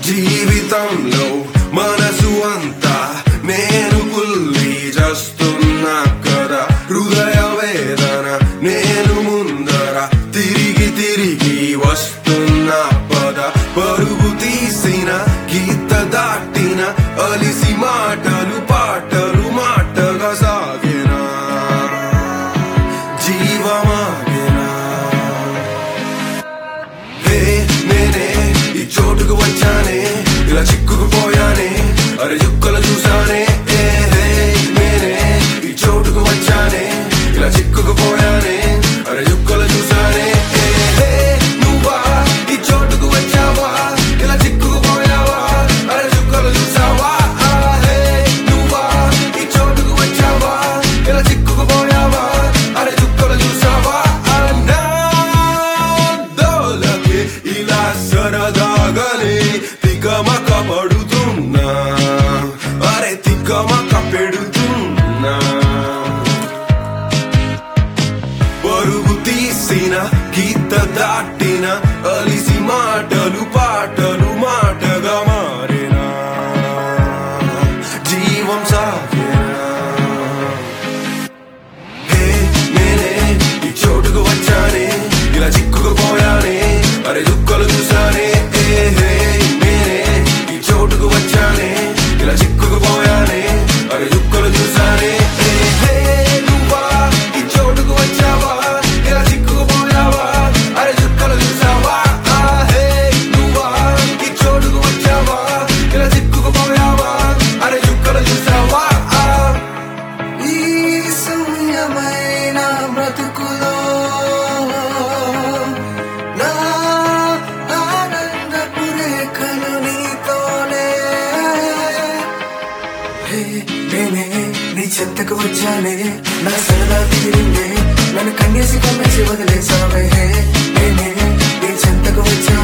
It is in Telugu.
జీవితంలో మనసు అంతా నేను కుల్లి చేస్తున్నా కదా హృదయ వేదన నేను ముందర తిరిగి తిరిగి వస్తున్నా పద పరుగు తీసిన గీత దాటిన అలిసి మాటలు పాటలు మాటగా సాగినా జీవమాగినా హే నేనే ఈ చోటుకు వచ్చానే ఇలా చిక్కుకుపోయానే అరే యుక్కలు చూసానే నేనే ఈ చోటుకు వచ్చానే ఇలా చిక్కుకుపోయానే అరే యుక్కలు చూసానే నువ్వా ఈ చోటుకు వచ్చావా ఇలా చిక్కుకుపోయావా అరే యుక్కలు చూసావా నువ్వా ఈ చోటుకు వచ్చావా ఇలా చిక్కుకుపోయావా అరే యుక్కలు చూసావా దోలకే ఇలా సరదాగానే తికమక పడుతున్నా అరే తికమక పెడుతున్నా పరుగు తీసిన గీత దాటిన అలిసి మాటలు పాటలు మాటగా మారినా జీవం సాగినా హే నేనే ఈ చోటుకు వచ్చానే ఇలా చిక్కుకుపోయానే అరే దుఃఖలు చూసానే నేనే ఈ చోటుకు వచ్చానే ఇలా చిక్కుకుపోయానే అరే దుఃఖలు చూసానే నువ్వా ఈ చోటుకు వచ్చావా ఇలా చిక్కుకుపోయావా అరే దుఃఖలు చూసావా నువ్వా ఈ చోటుకు వచ్చావా ఇలా చిక్కుకుపోయావా అరే దుఃఖలు చూసావా ఈ శూన్యమైన బ్రతుకులో నా ఆనందపు రేఖలు నీతోనే హే నేనే నీ చెంతకు వచ్చానే నా సరదా తీరిందే నన్ను కన్నేసి కమ్మేసి వదిలేసావే హే నేనే నీ చెంతకు వచ్చానే